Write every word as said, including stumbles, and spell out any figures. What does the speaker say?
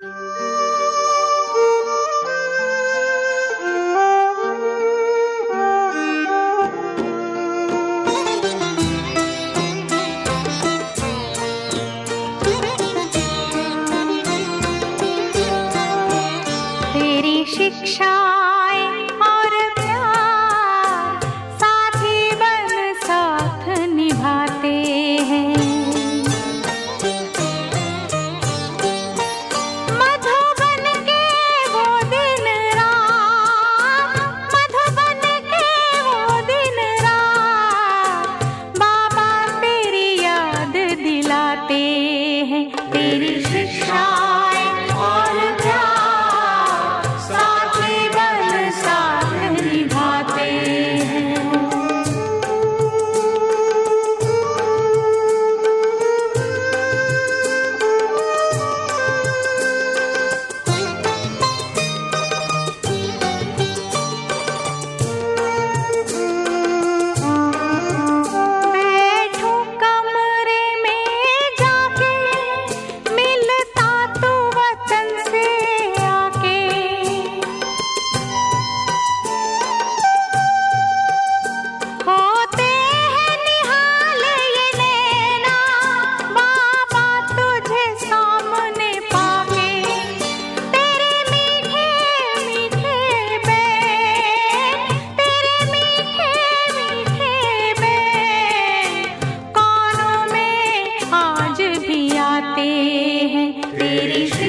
तेरी शिक्षाएं और प्यार साथी बन साथ निभाते हैं। मधुबन के वो दिन रात, मधुबन के वो दिन रात, बाबा तेरी याद दिलाते हैं। तेरी शिक्षाएं और प्यार साथी बन साथ निभाते हैं। बैठूं कमरे में जाके, मिलता तू वतन से आके। होते हैं निहाल ये नैना, बाबा तुझे सामने पाके। तेरे मीठे मीठे बैन, तेरे मीठे मीठे बैन, कानों में आज भी आते हैं। तेरी